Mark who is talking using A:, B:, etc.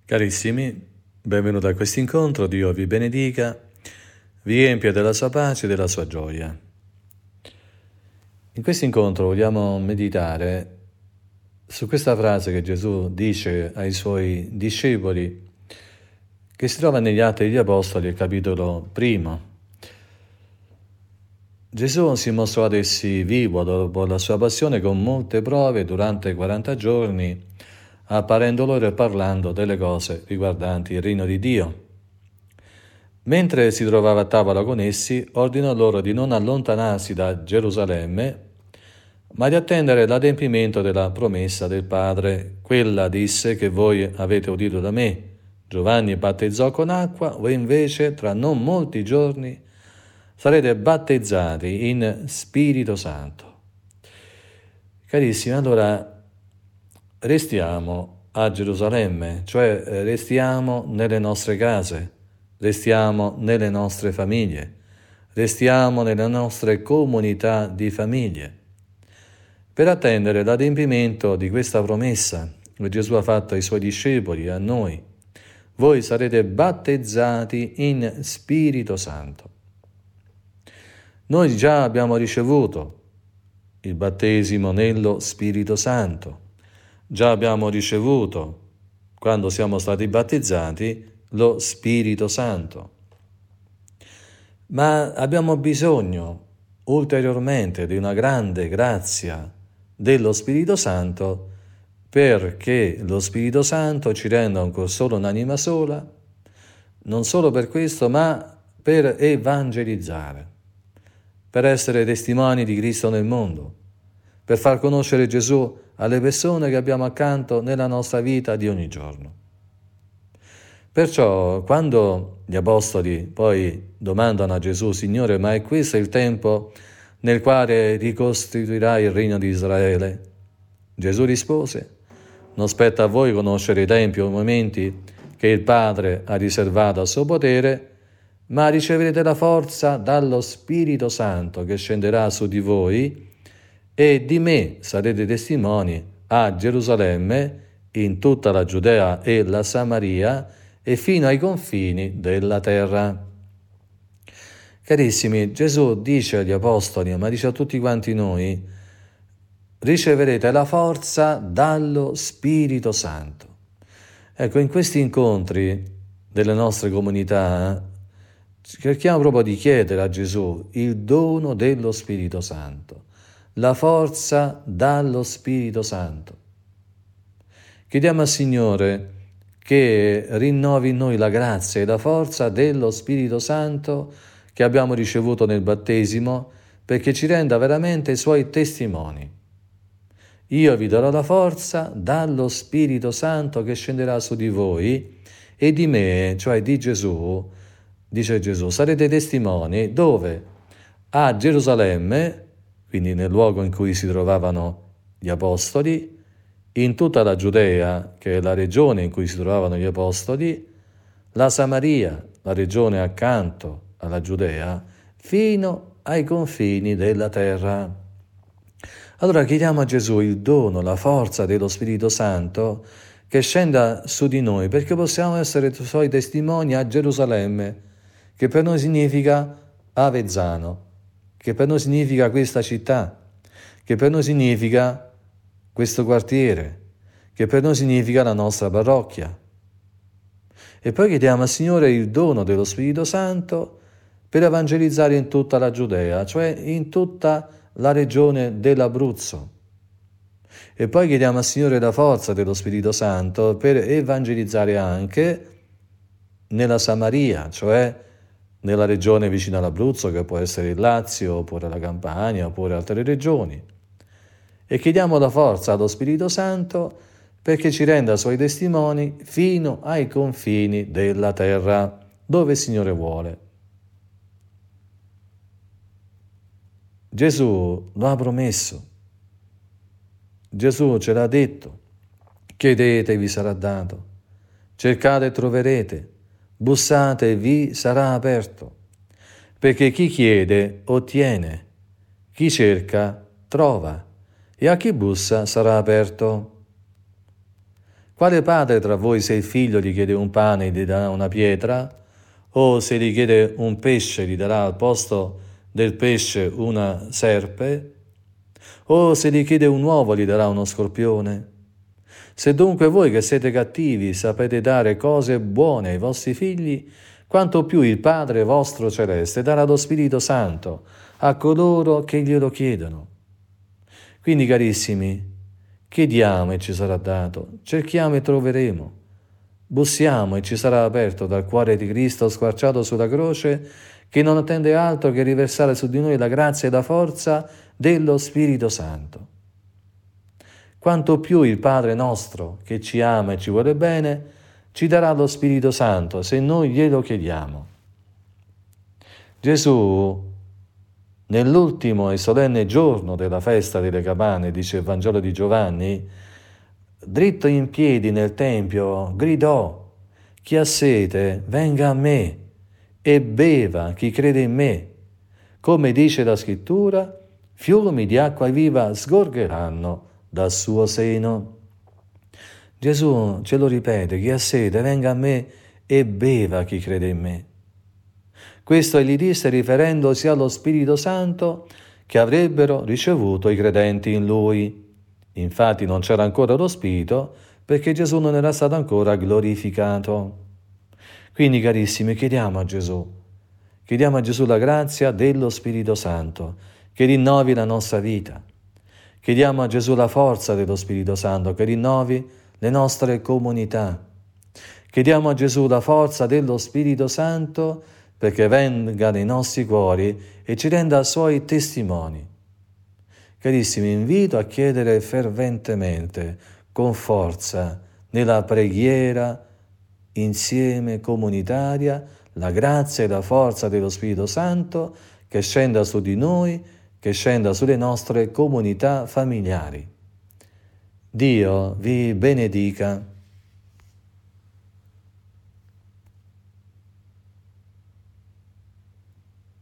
A: Carissimi, benvenuti a questo incontro, Dio vi benedica, vi riempia della sua pace e della sua gioia. In questo incontro vogliamo meditare su questa frase che Gesù dice ai suoi discepoli, che si trova negli Atti degli Apostoli, al capitolo 1. Gesù si mostrò ad essi vivo dopo la sua passione con molte prove durante 40 giorni, apparendo loro e parlando delle cose riguardanti il regno di Dio. Mentre si trovava a tavola con essi, ordinò loro di non allontanarsi da Gerusalemme, ma di attendere l'adempimento della promessa del Padre. Quella disse che voi avete udito da me. Giovanni battezzò con acqua, voi invece tra non molti giorni sarete battezzati in Spirito Santo. Carissimi, allora restiamo a Gerusalemme, cioè restiamo nelle nostre case, restiamo nelle nostre famiglie, restiamo nelle nostre comunità di famiglie, per attendere l'adempimento di questa promessa che Gesù ha fatto ai suoi discepoli, a noi. Voi sarete battezzati in Spirito Santo. Noi già abbiamo ricevuto il battesimo nello Spirito Santo. Già abbiamo ricevuto, quando siamo stati battezzati, lo Spirito Santo. Ma abbiamo bisogno ulteriormente di una grande grazia dello Spirito Santo, perché lo Spirito Santo ci renda ancora solo un'anima sola, non solo per questo, ma per evangelizzare, per essere testimoni di Cristo nel mondo, per far conoscere Gesù alle persone che abbiamo accanto nella nostra vita di ogni giorno. Perciò, quando gli apostoli poi domandano a Gesù: Signore, ma è questo il tempo nel quale ricostituirai il regno di Israele? Gesù rispose: non spetta a voi conoscere i tempi o i momenti che il Padre ha riservato al suo potere, ma riceverete la forza dallo Spirito Santo che scenderà su di voi, e di me sarete testimoni a Gerusalemme, in tutta la Giudea e la Samaria e fino ai confini della terra. Carissimi, Gesù dice agli apostoli, ma dice a tutti quanti noi: riceverete la forza dallo Spirito Santo. Ecco, in questi incontri delle nostre comunità cerchiamo proprio di chiedere a Gesù il dono dello Spirito Santo, la forza dallo Spirito Santo. Chiediamo al Signore che rinnovi in noi la grazia e la forza dello Spirito Santo che abbiamo ricevuto nel battesimo, perché ci renda veramente i Suoi testimoni. Io vi darò la forza dallo Spirito Santo che scenderà su di voi, e di me, cioè di Gesù, dice Gesù, sarete testimoni dove? A Gerusalemme, quindi nel luogo in cui si trovavano gli apostoli, in tutta la Giudea, che è la regione in cui si trovavano gli apostoli, la Samaria, la regione accanto alla Giudea, fino ai confini della terra. Allora chiediamo a Gesù il dono, la forza dello Spirito Santo che scenda su di noi, perché possiamo essere Suoi testimoni a Gerusalemme, che per noi significa Avezzano, che per noi significa questa città, che per noi significa questo quartiere, che per noi significa la nostra parrocchia. E poi chiediamo al Signore il dono dello Spirito Santo per evangelizzare in tutta la Giudea, cioè in tutta la regione dell'Abruzzo. E poi chiediamo al Signore la forza dello Spirito Santo per evangelizzare anche nella Samaria, cioè nella regione vicina all'Abruzzo, che può essere il Lazio, oppure la Campania, oppure altre regioni. E chiediamo la forza allo Spirito Santo perché ci renda Suoi testimoni fino ai confini della terra, dove il Signore vuole. Gesù lo ha promesso. Gesù ce l'ha detto: chiedete e vi sarà dato, cercate e troverete, bussate e vi sarà aperto, perché chi chiede ottiene, chi cerca trova, e a chi bussa sarà aperto. Quale padre tra voi, se il figlio gli chiede un pane, gli darà una pietra? O se gli chiede un pesce, gli darà al posto del pesce una serpe? O se gli chiede un uovo, gli darà uno scorpione? Se dunque voi che siete cattivi sapete dare cose buone ai vostri figli, quanto più il Padre vostro celeste darà lo Spirito Santo a coloro che glielo chiedono. Quindi, carissimi, chiediamo e ci sarà dato, cerchiamo e troveremo, bussiamo e ci sarà aperto dal cuore di Cristo squarciato sulla croce, che non attende altro che riversare su di noi la grazia e la forza dello Spirito Santo. Quanto più il Padre nostro, che ci ama e ci vuole bene, ci darà lo Spirito Santo se noi glielo chiediamo. Gesù, nell'ultimo e solenne giorno della festa delle Campane, dice il Vangelo di Giovanni, dritto in piedi nel Tempio, gridò: «Chi ha sete, venga a me e beva chi crede in me. Come dice la Scrittura, fiumi di acqua viva sgorgeranno dal suo seno». Gesù ce lo ripete: «Chi ha sete, venga a me e beva chi crede in me». Questo egli disse riferendosi allo Spirito Santo che avrebbero ricevuto i credenti in Lui. Infatti non c'era ancora lo Spirito perché Gesù non era stato ancora glorificato. Quindi, carissimi, chiediamo a Gesù la grazia dello Spirito Santo che rinnovi la nostra vita. Chiediamo a Gesù la forza dello Spirito Santo che rinnovi le nostre comunità. Chiediamo a Gesù la forza dello Spirito Santo perché venga nei nostri cuori e ci renda suoi testimoni. Carissimi, invito a chiedere ferventemente, con forza, nella preghiera insieme comunitaria, la grazia e la forza dello Spirito Santo che scenda su di noi, che scenda sulle nostre comunità familiari. Dio vi benedica.